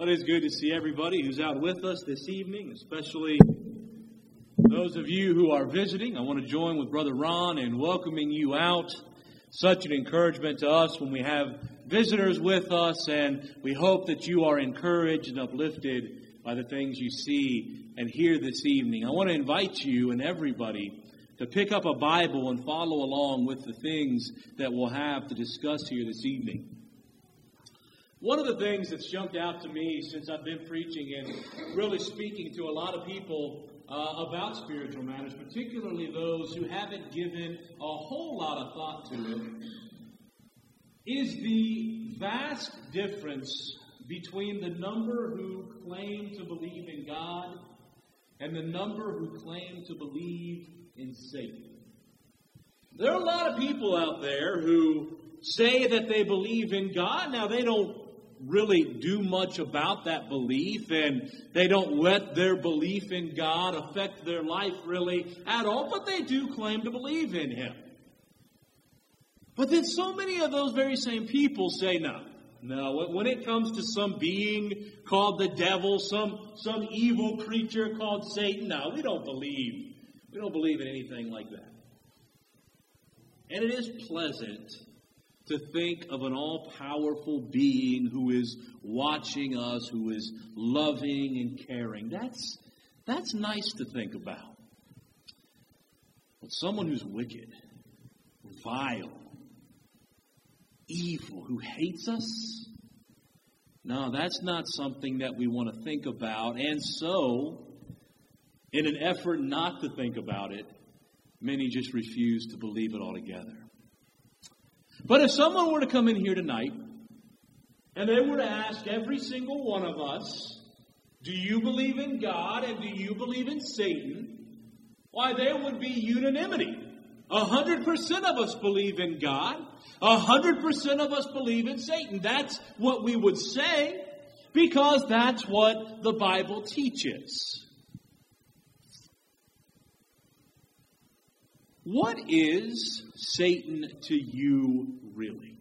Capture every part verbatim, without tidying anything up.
But it's good to see everybody who's out with us this evening, especially those of you who are visiting. I want to join with Brother Ron in welcoming you out. Such an encouragement to us when we have visitors with us, and we hope that you are encouraged and uplifted by the things you see and hear this evening. I want to invite you and everybody to pick up a Bible and follow along with the things that we'll have to discuss here this evening. One of the things that's jumped out to me since I've been preaching and really speaking to a lot of people uh, about spiritual matters, particularly those who haven't given a whole lot of thought to it, is the vast difference between the number who claim to believe in God and the number who claim to believe in Satan. There are a lot of people out there who say that they believe in God. Now, they don't really do much about that belief, and they don't let their belief in God affect their life really at all, but they do claim to believe in Him. But then so many of those very same people say, no, no, when it comes to some being called the devil, some, some evil creature called Satan, no, we don't believe, we don't believe in anything like that. And it is pleasant to think of an all-powerful being who is watching us, who is loving and caring. That's, that's nice to think about. But someone who's wicked, vile, evil, who hates us, no, that's not something that we want to think about. And so, in an effort not to think about it, many just refuse to believe it altogether. But if someone were to come in here tonight, and they were to ask every single one of us, do you believe in God and do you believe in Satan? Why, there would be unanimity. A hundred percent of us believe in God. A hundred percent of us believe in Satan. That's what we would say, because that's what the Bible teaches. What is Satan to you really?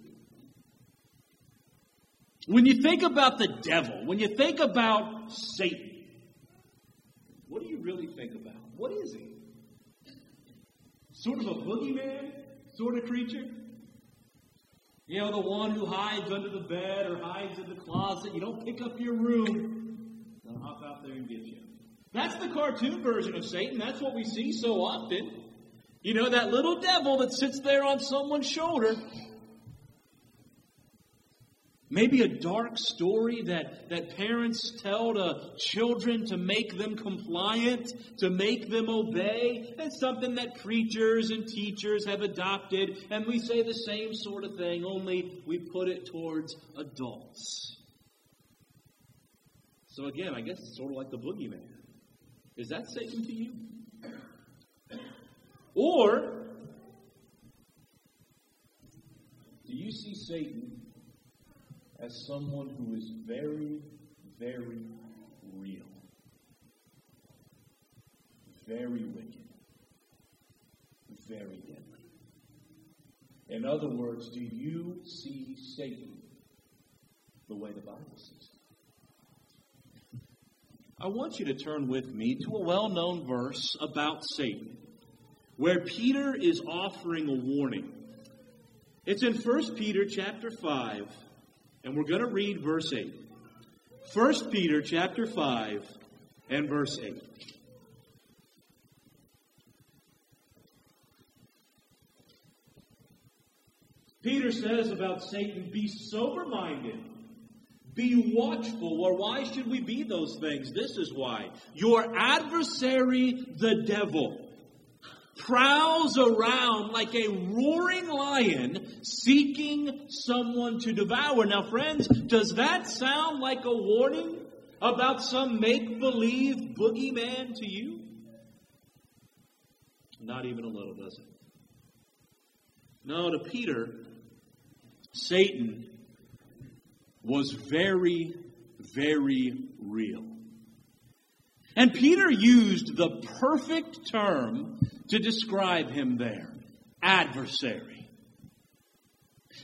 When you think about the devil, when you think about Satan, what do you really think about? What is he? Sort of a boogeyman sort of creature? You know, the one who hides under the bed or hides in the closet. You don't pick up your room, they'll hop out there and get you. That's the cartoon version of Satan. That's what we see so often. You know, that little devil that sits there on someone's shoulder. Maybe a dark story that, that parents tell to children to make them compliant, to make them obey. It's something that preachers and teachers have adopted. And we say the same sort of thing, only we put it towards adults. So again, I guess it's sort of like the boogeyman. Is that Satan to you? Or, do you see Satan as someone who is very, very real? Very wicked. Very deadly. In other words, do you see Satan the way the Bible sees him? I want you to turn with me to a well-known verse about Satan, where Peter is offering a warning. It's in First Peter chapter five, and we're going to read verse eight. First Peter chapter five and verse eight. Peter says about Satan, be sober-minded, be watchful. Or why should we be those things? This is why. Your adversary, the devil, prowls around like a roaring lion seeking someone to devour. Now, friends, does that sound like a warning about some make-believe boogeyman to you? Not even a little, does it? No, to Peter, Satan was very, very real. And Peter used the perfect term to describe him there. Adversary.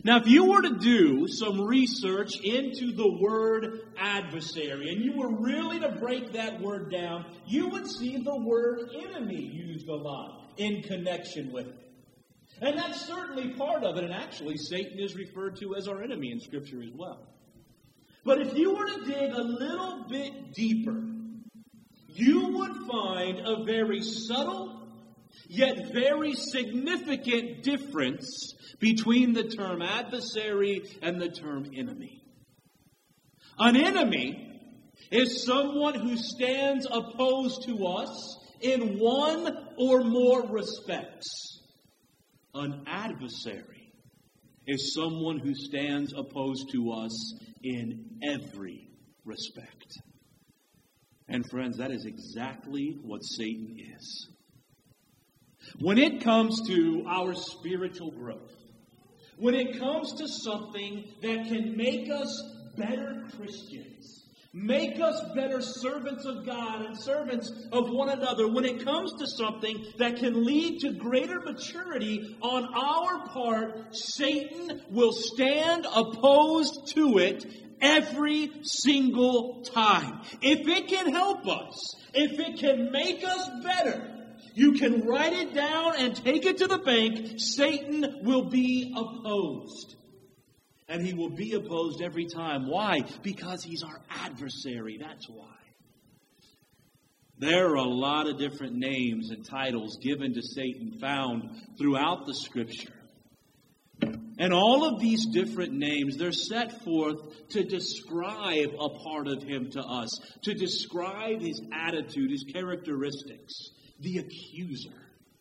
Now, if you were to do some research into the word adversary, and you were really to break that word down, you would see the word enemy used a lot in connection with it. And that's certainly part of it, and actually Satan is referred to as our enemy in Scripture as well. But if you were to dig a little bit deeper, you would find a very subtle, yet very significant difference between the term adversary and the term enemy. An enemy is someone who stands opposed to us in one or more respects. An adversary is someone who stands opposed to us in every respect. And friends, that is exactly what Satan is. When it comes to our spiritual growth, when it comes to something that can make us better Christians, make us better servants of God and servants of one another, when it comes to something that can lead to greater maturity on our part, Satan will stand opposed to it every single time. If it can help us, if it can make us better, you can write it down and take it to the bank. Satan will be opposed. And he will be opposed every time. Why? Because he's our adversary. That's why. There are a lot of different names and titles given to Satan found throughout the Scripture. And all of these different names, they're set forth to describe a part of him to us, to describe his attitude, his characteristics. The accuser.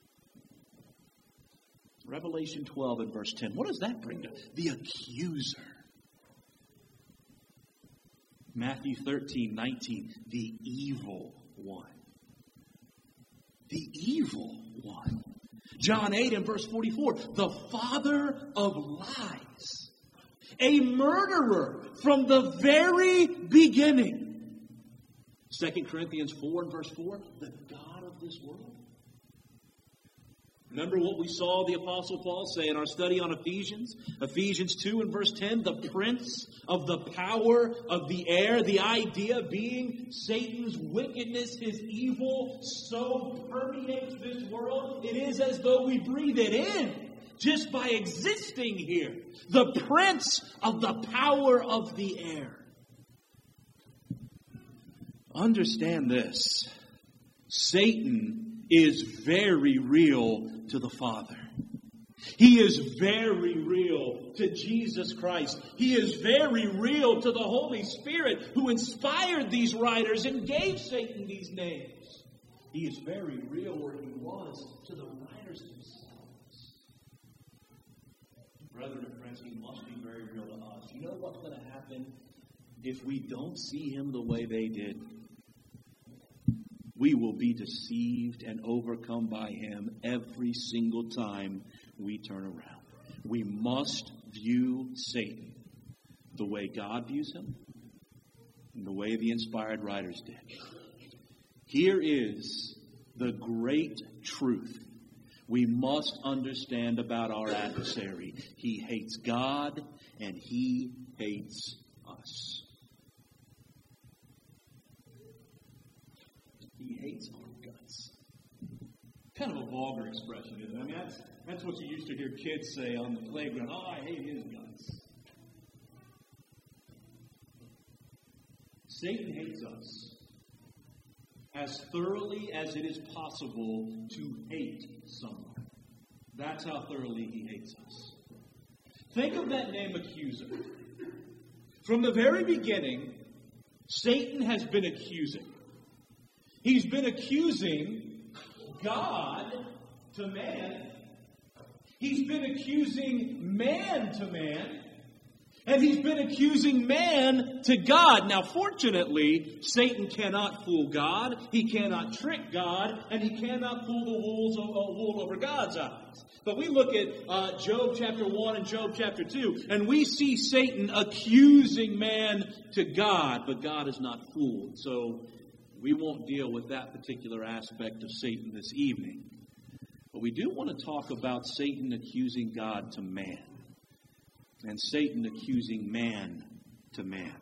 Revelation twelve and verse ten. What does that bring to? The accuser. Matthew thirteen, nineteen. The evil one. The evil one. John eight and verse forty-four. The father of lies. A murderer from the very beginning. Second Corinthians four and verse four. The God of this world. Remember what we saw the Apostle Paul say in our study on Ephesians? Ephesians two and verse ten, the prince of the power of the air, the idea being Satan's wickedness, his evil, so permeates this world, it is as though we breathe it in just by existing here. The prince of the power of the air. Understand this. Satan is very real to the Father. He is very real to Jesus Christ. He is very real to the Holy Spirit who inspired these writers and gave Satan these names. He is very real where he was to the writers themselves. Brethren and friends, he must be very real to us. You know what's going to happen if we don't see him the way they did? We will be deceived and overcome by him every single time we turn around. We must view Satan the way God views him and the way the inspired writers did. Here is the great truth we must understand about our adversary. He hates God and he hates us. He hates our guts. Kind of a vulgar expression, isn't it? I mean, that's, that's what you used to hear kids say on the playground. Oh, I hate his guts. Satan hates us as thoroughly as it is possible to hate someone. That's how thoroughly he hates us. Think of that name, accuser. From the very beginning, Satan has been accusing. He's been accusing God to man. He's been accusing man to man. And he's been accusing man to God. Now, fortunately, Satan cannot fool God. He cannot trick God. And he cannot pull the wool over God's eyes. But we look at uh, Job chapter one and Job chapter two, and we see Satan accusing man to God. But God is not fooled. So we won't deal with that particular aspect of Satan this evening. But we do want to talk about Satan accusing God to man. and Satan accusing man to man.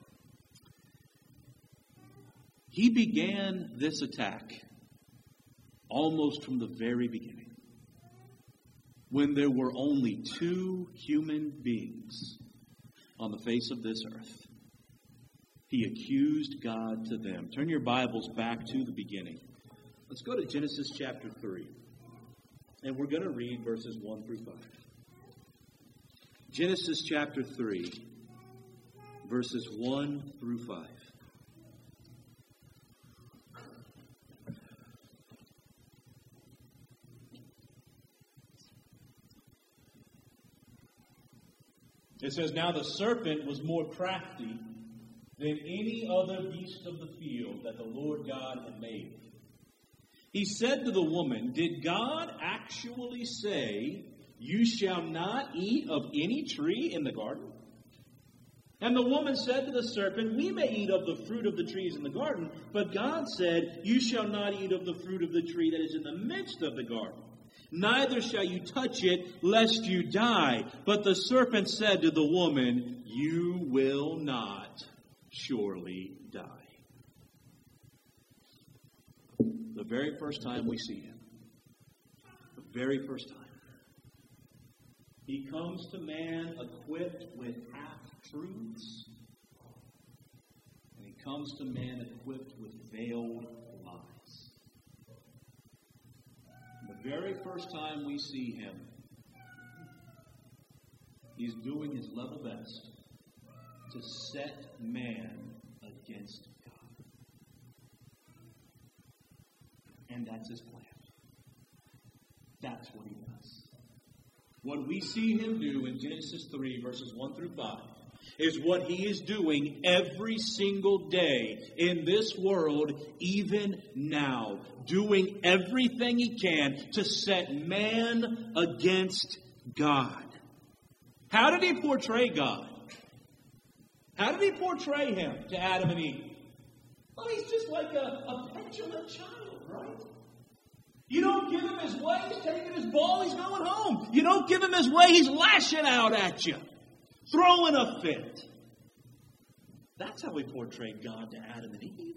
He began this attack almost from the very beginning, when there were only two human beings on the face of this earth. He accused God to them. Turn your Bibles back to the beginning. Let's go to Genesis chapter three. And we're going to read verses one through five. Genesis chapter three, verses one through five. It says, "Now the serpent was more crafty than any other beast of the field that the Lord God had made. He said to the woman, 'Did God actually say, you shall not eat of any tree in the garden?' And the woman said to the serpent, 'We may eat of the fruit of the trees in the garden, but God said, you shall not eat of the fruit of the tree that is in the midst of the garden. Neither shall you touch it, lest you die.' But the serpent said to the woman, 'You will not surely die.'" The very first time we see him, the very first time, he comes to man equipped with half-truths, and he comes to man equipped with veiled lies. The very first time we see him, he's doing his level best to set man against God. And that's his plan. That's what he does. What we see him do in Genesis three, verses one through five, is what he is doing every single day in this world, even now. Doing everything he can to set man against God. How did he portray God? How did he portray him to Adam and Eve? Well, he's just like a, a petulant child, right? You don't give him his way, he's taking his ball, he's going home. You don't give him his way, he's lashing out at you, throwing a fit. That's how we portrayed God to Adam and Eve.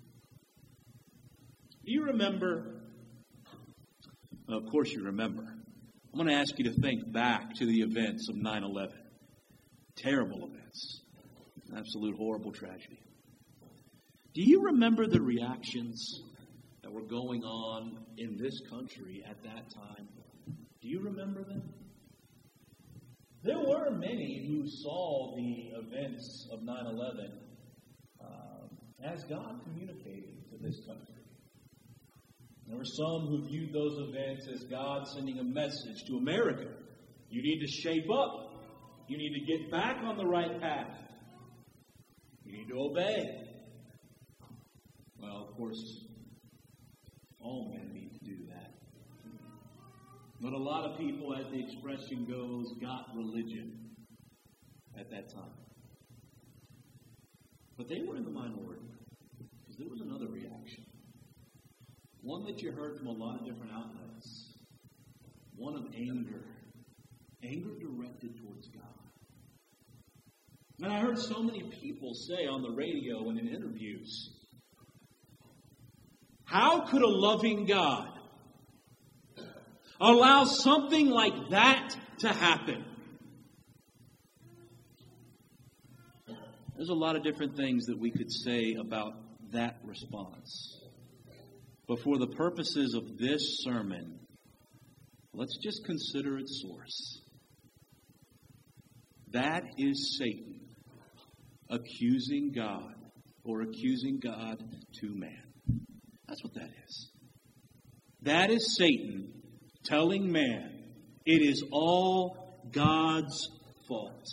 Do you remember? Of course you remember. I'm going to ask you to think back to the events of nine eleven. Terrible events. Absolute horrible tragedy. Do you remember the reactions that were going on in this country at that time? Do you remember them? There were many who saw the events of nine eleven uh, as God communicating to this country. There were some who viewed those events as God sending a message to America. You need to shape up. You need to get back on the right path. You need to obey. Well, of course, all men need to do that. But a lot of people, as the expression goes, got religion at that time. But they were in the minority, because there was another reaction. One that you heard from a lot of different outlets. One of anger. Anger directed towards God. And I heard so many people say on the radio and in interviews, how could a loving God allow something like that to happen? There's a lot of different things that we could say about that response. But for the purposes of this sermon, let's just consider its source. That is Satan accusing God, or accusing God to man. That's what that is. That is Satan telling man it is all God's fault.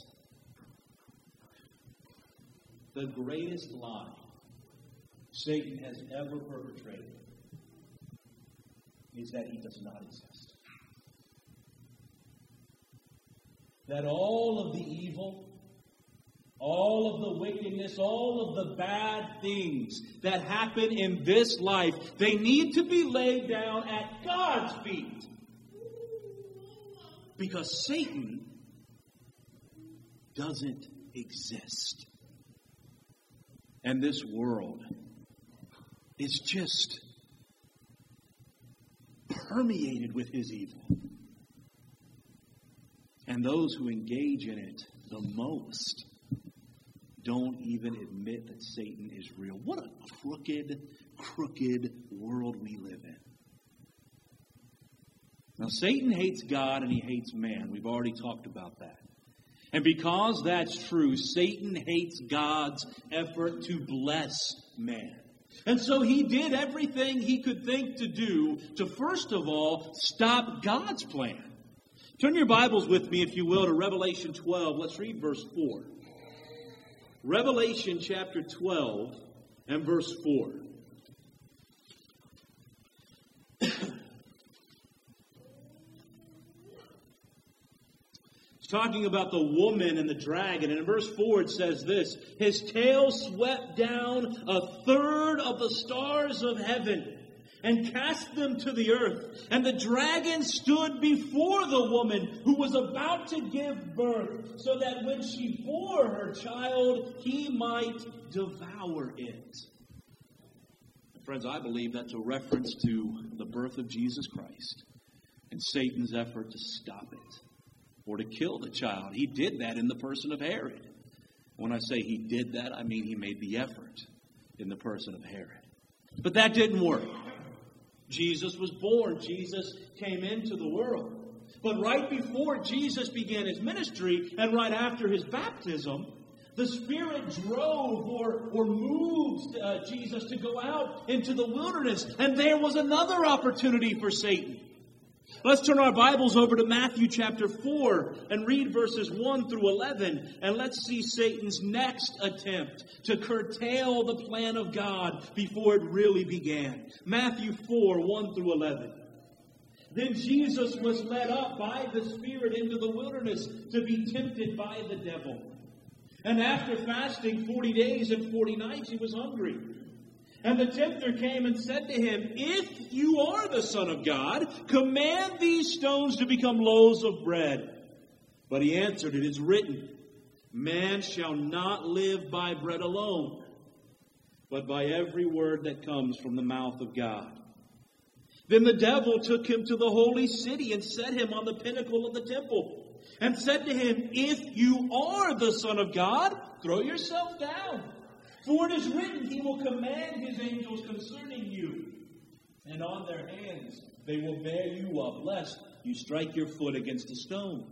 The greatest lie Satan has ever perpetrated is that he does not exist. That all of the evil, all of the wickedness, all of the bad things that happen in this life, they need to be laid down at God's feet. Because Satan doesn't exist. And this world is just permeated with his evil. And those who engage in it the most don't even admit that Satan is real. What a crooked, crooked world we live in. Now, Satan hates God and he hates man. We've already talked about that. And because that's true, Satan hates God's effort to bless man. And so he did everything he could think to do to, first of all, stop God's plan. Turn your Bibles with me, if you will, to Revelation twelve. Let's read verse four. Revelation chapter twelve and verse four. Talking about the woman and the dragon. And in verse four it says this: his tail swept down a third of the stars of heaven and cast them to the earth. And the dragon stood before the woman who was about to give birth, so that when she bore her child, he might devour it. Friends, I believe that's a reference to the birth of Jesus Christ and Satan's effort to stop it, or to kill the child. He did that in the person of Herod. When I say he did that, I mean he made the effort in the person of Herod. But that didn't work. Jesus was born. Jesus came into the world. But right before Jesus began his ministry, and right after his baptism, the Spirit drove or, or moved uh, Jesus to go out into the wilderness. And there was another opportunity for Satan. Let's turn our Bibles over to Matthew chapter four and read verses one through eleven. And let's see Satan's next attempt to curtail the plan of God before it really began. Matthew four, one through eleven. Then Jesus was led up by the Spirit into the wilderness to be tempted by the devil. And after fasting forty days and forty nights, he was hungry. And the tempter came and said to him, if you are the Son of God, command these stones to become loaves of bread. But he answered, it is written, man shall not live by bread alone, but by every word that comes from the mouth of God. Then the devil took him to the holy city and set him on the pinnacle of the temple, and said to him, if you are the Son of God, throw yourself down. For it is written, he will command his angels concerning you, and on their hands they will bear you up, lest you strike your foot against a stone.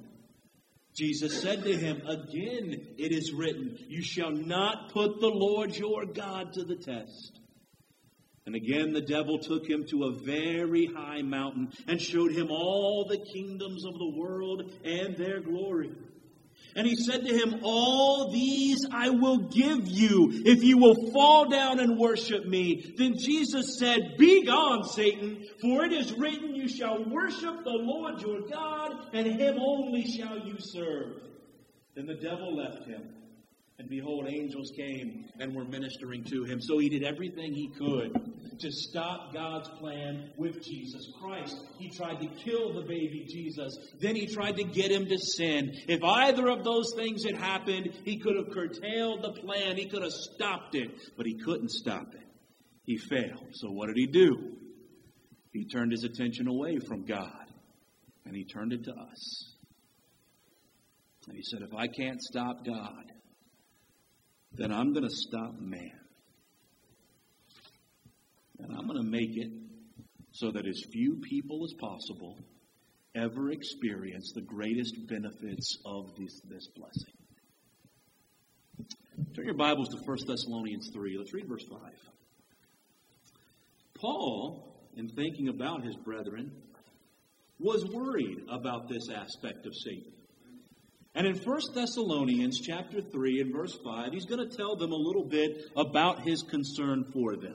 Jesus said to him, again it is written, you shall not put the Lord your God to the test. And again the devil took him to a very high mountain and showed him all the kingdoms of the world and their glory. And he said to him, all these I will give you if you will fall down and worship me. Then Jesus said, be gone, Satan, for it is written, you shall worship the Lord your God, and him only shall you serve. Then the devil left him. And behold, angels came and were ministering to him. So he did everything he could to stop God's plan with Jesus Christ. He tried to kill the baby Jesus. Then he tried to get him to sin. If either of those things had happened, he could have curtailed the plan. He could have stopped it. But he couldn't stop it. He failed. So what did he do? He turned his attention away from God. And he turned it to us. And he said, if I can't stop God, then I'm going to stop man. And I'm going to make it so that as few people as possible ever experience the greatest benefits of this, this blessing. Turn your Bibles to First Thessalonians three. Let's read verse five. Paul, in thinking about his brethren, was worried about this aspect of Satan. And in First Thessalonians chapter three and verse five, he's going to tell them a little bit about his concern for them.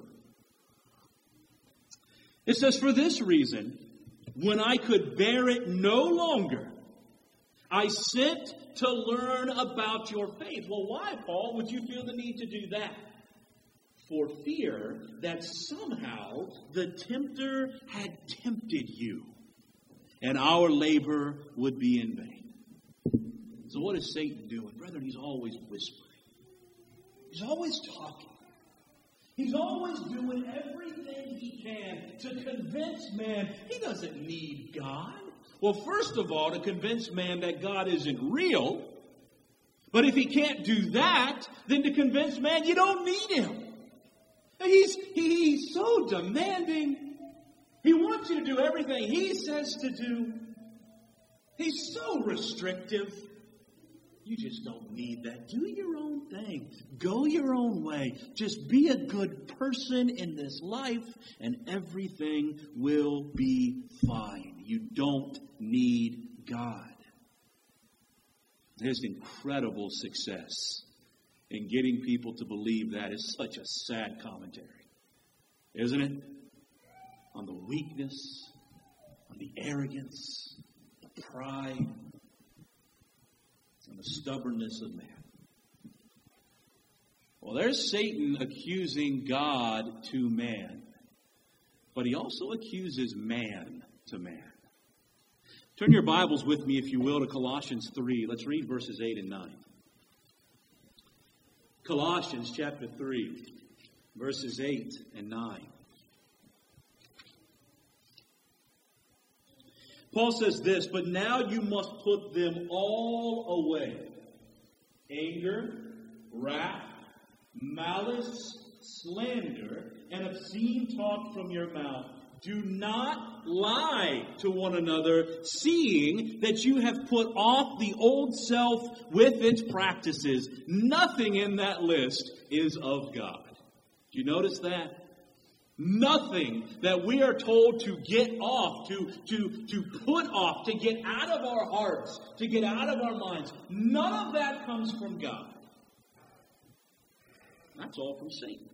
It says, for this reason, when I could bear it no longer, I sent to learn about your faith. Well, why, Paul, would you feel the need to do that? For fear that somehow the tempter had tempted you, and our labor would be in vain. So what is Satan doing? Brethren, he's always whispering. He's always talking. He's always doing everything he can to convince man he doesn't need God. Well, first of all, to convince man that God isn't real. But if he can't do that, then to convince man you don't need him. And he's, he's so demanding. He wants you to do everything he says to do. He's so restrictive. You just don't need that. Do your own thing. Go your own way. Just be a good person in this life, and everything will be fine. You don't need God. There's incredible success in getting people to believe that. Is such a sad commentary, isn't it? On the weakness, on the arrogance, the pride, and the stubbornness of man. Well, there's Satan accusing God to man, but he also accuses man to man. Turn your Bibles with me, if you will, to Colossians three. Let's read verses eight and nine. Colossians chapter three, verses eight and nine. Paul says this, but now you must put them all away. Anger, wrath, malice, slander, and obscene talk from your mouth. Do not lie to one another, seeing that you have put off the old self with its practices. Nothing in that list is of God. Do you notice that? Nothing that we are told to get off, to, to, to put off, to get out of our hearts, to get out of our minds. None of that comes from God. That's all from Satan.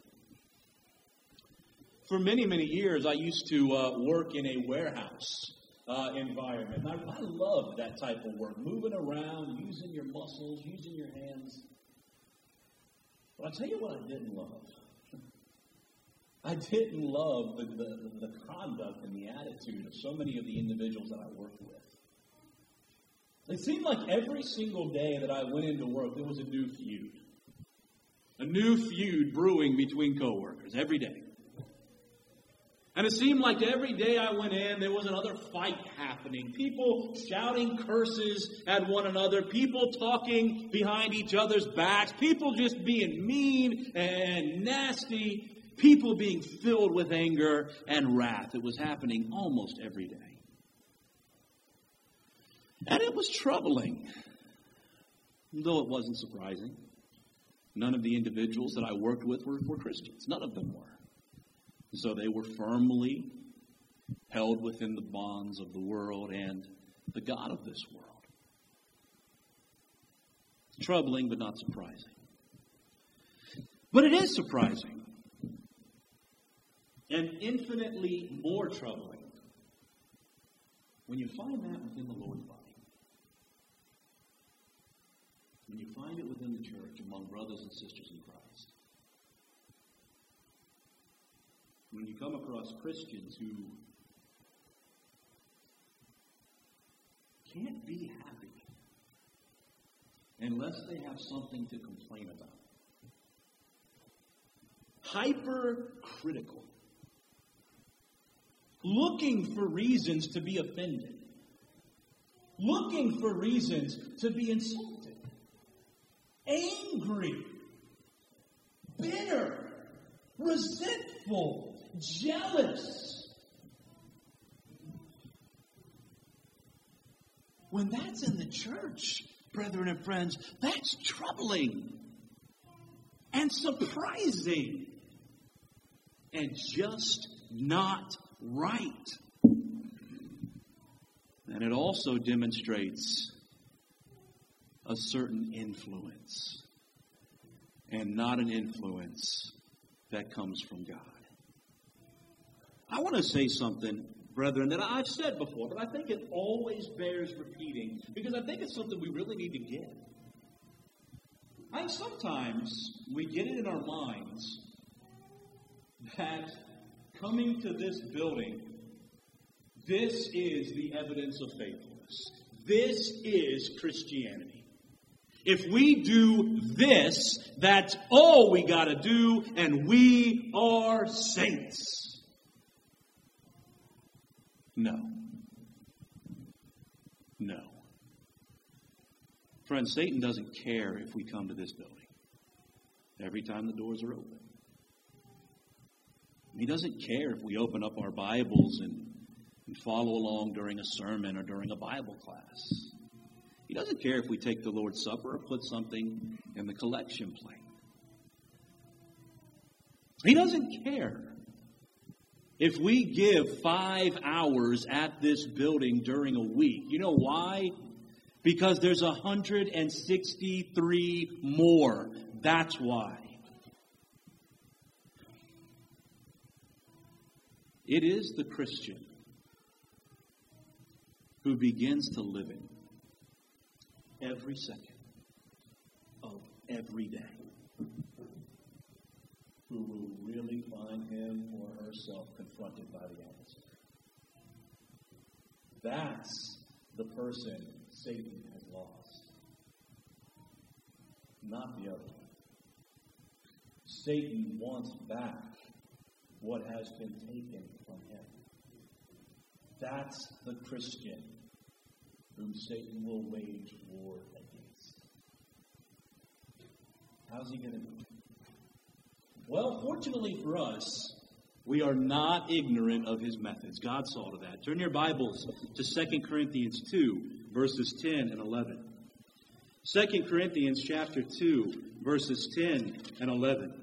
For many, many years, I used to uh, work in a warehouse uh, environment. I, I loved that type of work, moving around, using your muscles, using your hands. But I'll tell you what I didn't love. I didn't love the, the, the conduct and the attitude of so many of the individuals that I worked with. It seemed like every single day that I went into work, there was a new feud. A new feud brewing between coworkers every day. And it seemed like every day I went in, there was another fight happening. People shouting curses at one another. People talking behind each other's backs. People just being mean and nasty. People being filled with anger and wrath. It was happening almost every day. And it was troubling, though it wasn't surprising. None of the individuals that I worked with were, were Christians. None of them were. So they were firmly held within the bonds of the world and the God of this world. It's troubling, but not surprising. But it is surprising and infinitely more troubling when you find that within the Lord's body. When you find it within the church among brothers and sisters in Christ. When you come across Christians who can't be happy unless they have something to complain about. Hypercritical. Looking for reasons to be offended. Looking for reasons to be insulted. Angry. Bitter. Resentful. Jealous. When that's in the church, brethren and friends, that's troubling and surprising and just not right. And it also demonstrates a certain influence and not an influence that comes from God. I want to say something, brethren, that I've said before, but I think it always bears repeating because I think it's something we really need to get. I think sometimes we get it in our minds that coming to this building, this is the evidence of faithfulness. This is Christianity. If we do this, that's all we got to do, and we are saints. No. No. Friends, Satan doesn't care if we come to this building every time the doors are open. He doesn't care if we open up our Bibles and, and follow along during a sermon or during a Bible class. He doesn't care if we take the Lord's Supper or put something in the collection plate. He doesn't care if we give five hours at this building during a week. You know why? Because there's one hundred sixty-three more. That's why. It is the Christian who begins to live it every second of every day who will really find him or herself confronted by the adversary. That's the person Satan has lost, not the other one. Satan wants back what has been taken from him. That's the Christian whom Satan will wage war against. How's he going to do it? Well, fortunately for us, we are not ignorant of his methods. God saw to that. Turn your Bibles to Second Corinthians two, verses ten and eleven. Second Corinthians chapter two, verses ten and eleven.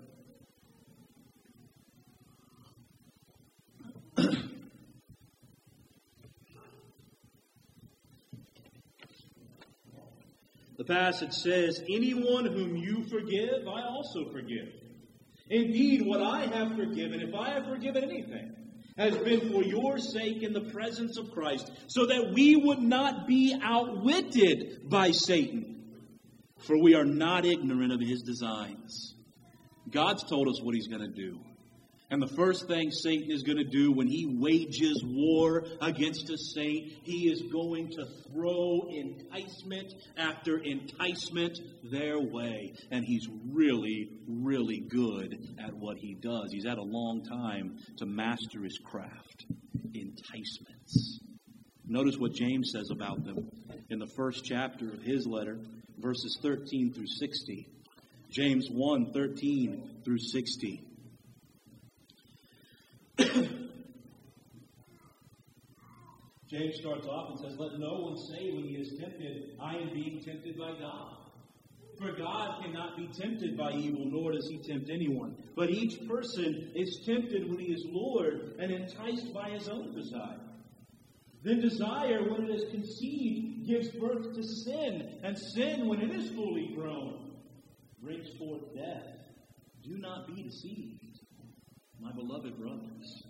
The passage says, anyone whom you forgive, I also forgive. Indeed, what I have forgiven, if I have forgiven anything, has been for your sake in the presence of Christ, so that we would not be outwitted by Satan. For we are not ignorant of his designs. God's told us what he's going to do. And the first thing Satan is going to do when he wages war against a saint, he is going to throw enticement after enticement their way. And he's really, really good at what he does. He's had a long time to master his craft. Enticements. Notice what James says about them in the first chapter of his letter, verses thirteen through sixty. James one, thirteen through sixty. James starts off and says, let no one say when he is tempted, I am being tempted by God. For God cannot be tempted by evil, nor does he tempt anyone. But each person is tempted when he is lured and enticed by his own desire. Then desire, when it is conceived, gives birth to sin. And sin, when it is fully grown, brings forth death. Do not be deceived, my beloved brothers.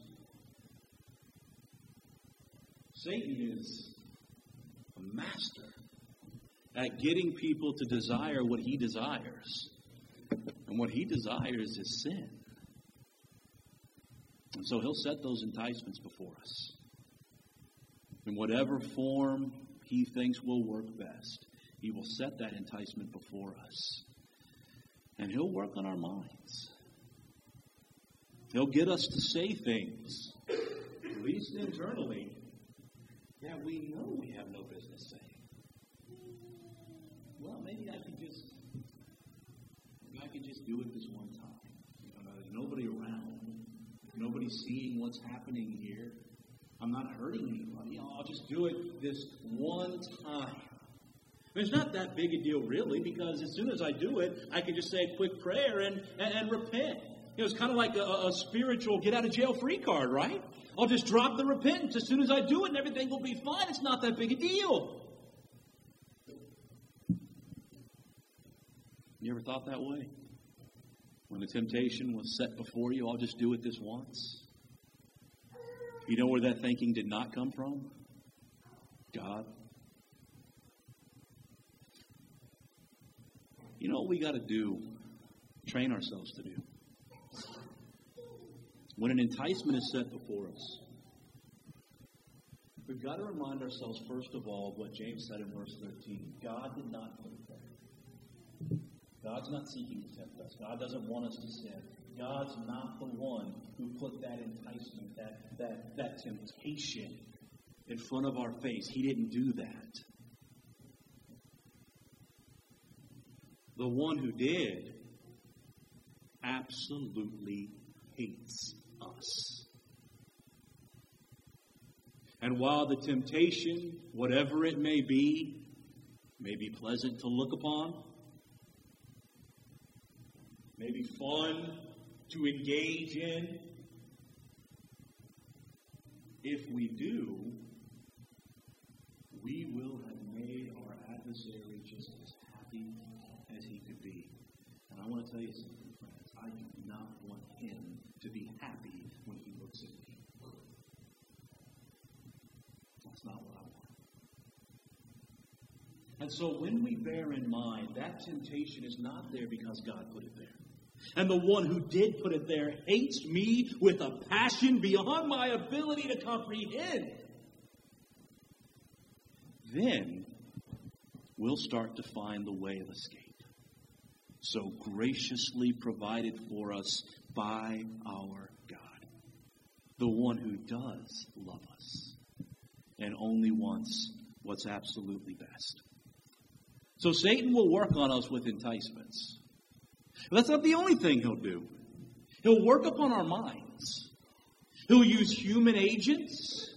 Satan is a master at getting people to desire what he desires. And what he desires is sin. And so he'll set those enticements before us. In whatever form he thinks will work best, he will set that enticement before us. And he'll work on our minds. He'll get us to say things, at least internally, yeah, we know we have no business saying. Well, maybe I could just, maybe I could just do it this one time. You know, there's nobody around. Nobody's seeing what's happening here. I'm not hurting anybody. I'll just do it this one time. It's not that big a deal, really, because as soon as I do it, I can just say a quick prayer and, and, and repent. You know, it's kind of like a, a spiritual get-out-of-jail-free card, right? I'll just drop the repentance as soon as I do it, and everything will be fine. It's not that big a deal. You ever thought that way? When the temptation was set before you, I'll just do it this once. You know where that thinking did not come from? God. You know what we got to do? Train ourselves to do. When an enticement is set before us, we've got to remind ourselves, first of all, what James said in verse thirteen. God did not put it there. God's not seeking to tempt us. God doesn't want us to sin. God's not the one who put that enticement, that, that, that temptation in front of our face. He didn't do that. The one who did absolutely hates us. And while the temptation, whatever it may be, may be pleasant to look upon, may be fun to engage in, if we do, we will have made our adversary just as happy as he could be. And I want to tell you something, friends. I do not want him to be happy when he looks at me. That's not what I want. And so when we bear in mind that temptation is not there because God put it there, and the one who did put it there hates me with a passion beyond my ability to comprehend, then we'll start to find the way of escape, so graciously provided for us by our God, the one who does love us and only wants what's absolutely best. So Satan will work on us with enticements. That's not the only thing he'll do. He'll work upon our minds. He'll use human agents.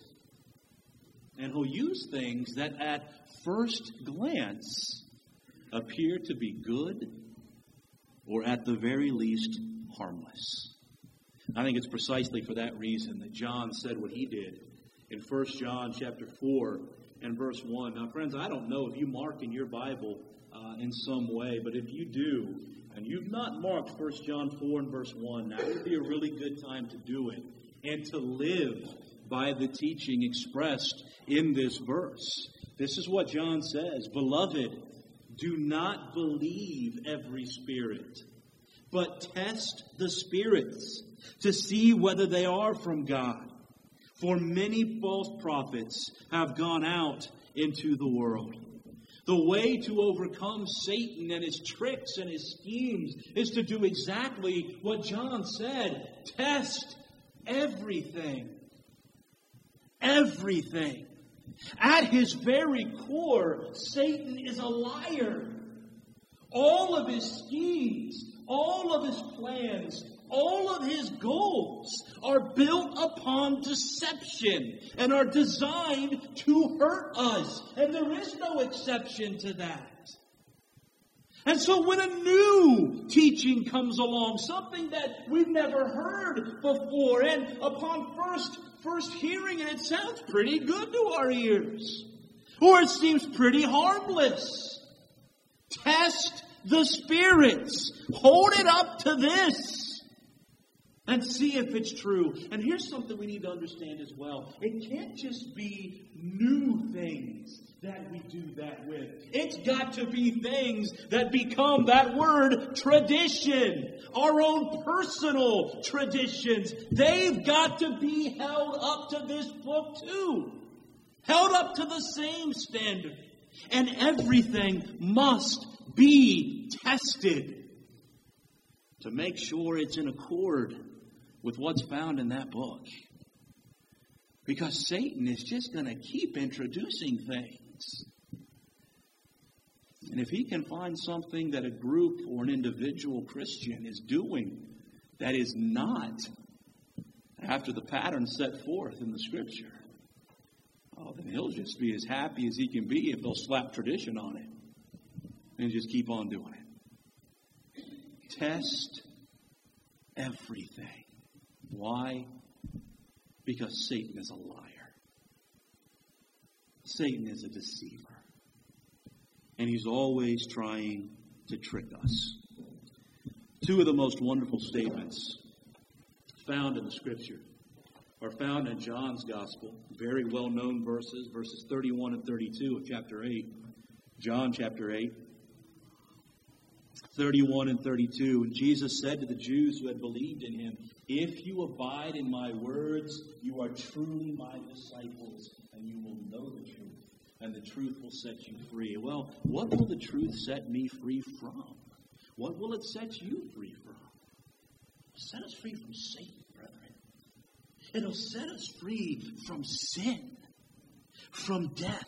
And he'll use things that at first glance appear to be good or at the very least harmless. I think it's precisely for that reason that John said what he did in First John chapter four and verse one. Now, friends, I don't know if you mark in your Bible uh, in some way, but if you do, and you've not marked First John four and verse one, now would be a really good time to do it and to live by the teaching expressed in this verse. This is what John says: Beloved, do not believe every spirit, but test the spirits to see whether they are from God. For many false prophets have gone out into the world. The way to overcome Satan and his tricks and his schemes is to do exactly what John said. Test everything. Everything. At his very core, Satan is a liar. All of his schemes, all of his plans, all of his goals are built upon deception and are designed to hurt us. And there is no exception to that. And so when a new teaching comes along, something that we've never heard before, and upon first, first hearing it, it sounds pretty good to our ears, or it seems pretty harmless, test the spirits. Hold it up to this and see if it's true. And here's something we need to understand as well. It can't just be new things that we do that with. It's got to be things that become that word tradition. Our own personal traditions. They've got to be held up to this book too. Held up to the same standard. And everything must be tested to make sure it's in accord with what's found in that book. Because Satan is just going to keep introducing things. And if he can find something that a group or an individual Christian is doing that is not after the pattern set forth in the Scripture, oh, then he'll just be as happy as he can be if they'll slap tradition on it and just keep on doing it. Test everything. Why? Because Satan is a liar. Satan is a deceiver. And he's always trying to trick us. Two of the most wonderful statements found in the Scripture are found in John's Gospel. Very well-known verses, verses thirty-one and thirty-two of chapter eight. John chapter eight. thirty-one and thirty-two. And Jesus said to the Jews who had believed in him, If you abide in my words, you are truly my disciples, and you will know the truth, and the truth will set you free. Well, what will the truth set me free from? What will it set you free from? Set us free from Satan, brethren. It'll set us free from sin, from death.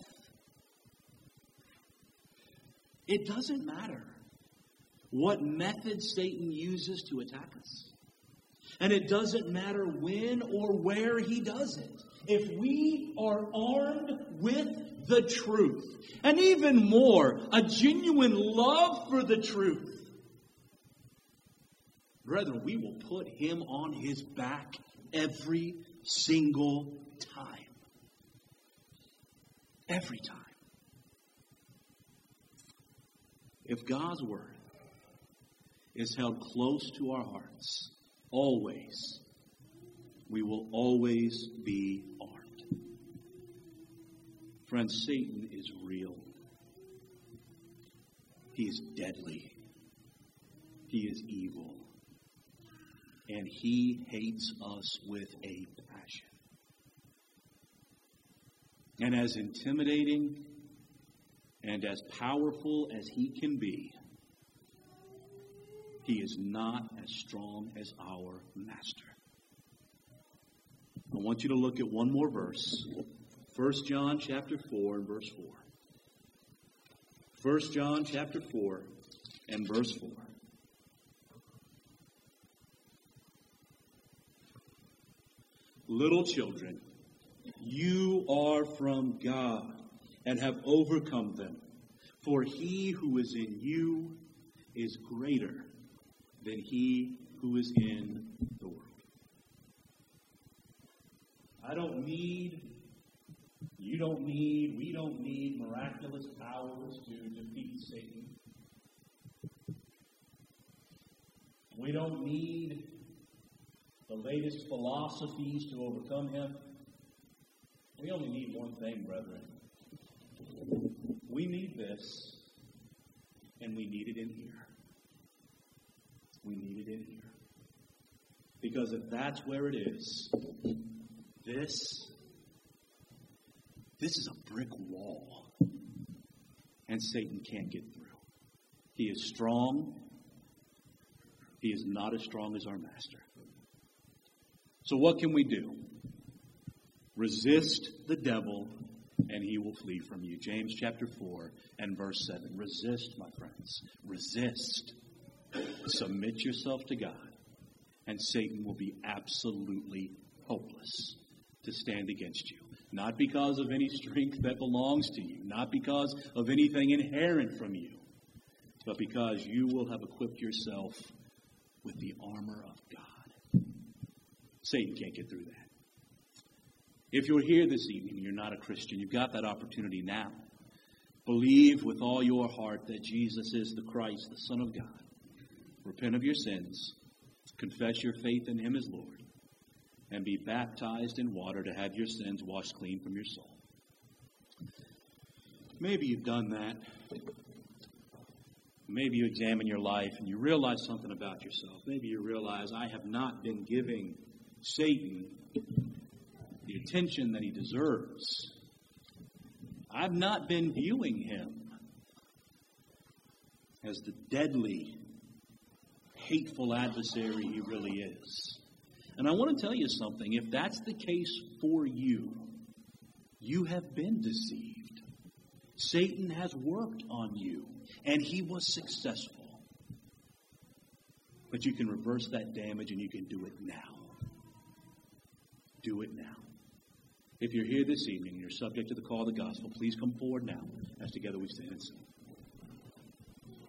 It doesn't matter what method Satan uses to attack us. And it doesn't matter when or where he does it. If we are armed with the truth, and even more, a genuine love for the truth, brethren, we will put him on his back every single time. Every time. If God's word is held close to our hearts, always, we will always be armed. Friends, Satan is real. He is deadly. He is evil. And he hates us with a passion. And as intimidating and as powerful as he can be, he is not as strong as our master. I want you to look at one more verse. First John chapter four and verse four. First John chapter four and verse four. Little children, you are from God and have overcome them. For he who is in you is greater than he who is in the world. I don't need, you don't need, we don't need miraculous powers to defeat Satan. We don't need the latest philosophies to overcome him. We only need one thing, brethren. We need this, and we need it in here. We need it in here. Because if that's where it is, this, this is a brick wall. And Satan can't get through. He is strong. He is not as strong as our master. So what can we do? Resist the devil, and he will flee from you. James chapter four and verse seven. Resist, my friends. Resist. Submit yourself to God, and Satan will be absolutely hopeless to stand against you. Not because of any strength that belongs to you, not because of anything inherent from you, but because you will have equipped yourself with the armor of God. Satan can't get through that. If you're here this evening and you're not a Christian, you've got that opportunity now. Believe with all your heart that Jesus is the Christ, the Son of God. Repent of your sins, confess your faith in him as Lord, and be baptized in water to have your sins washed clean from your soul. Maybe you've done that. Maybe you examine your life and you realize something about yourself. Maybe you realize, I have not been giving Satan the attention that he deserves. I've not been viewing him as the deadly, hateful adversary he really is. And I want to tell you something. If that's the case for you, you have been deceived. Satan has worked on you, and he was successful. But you can reverse that damage, and you can do it now. Do it now. If you're here this evening and you're subject to the call of the gospel, please come forward now as together we stand and sing.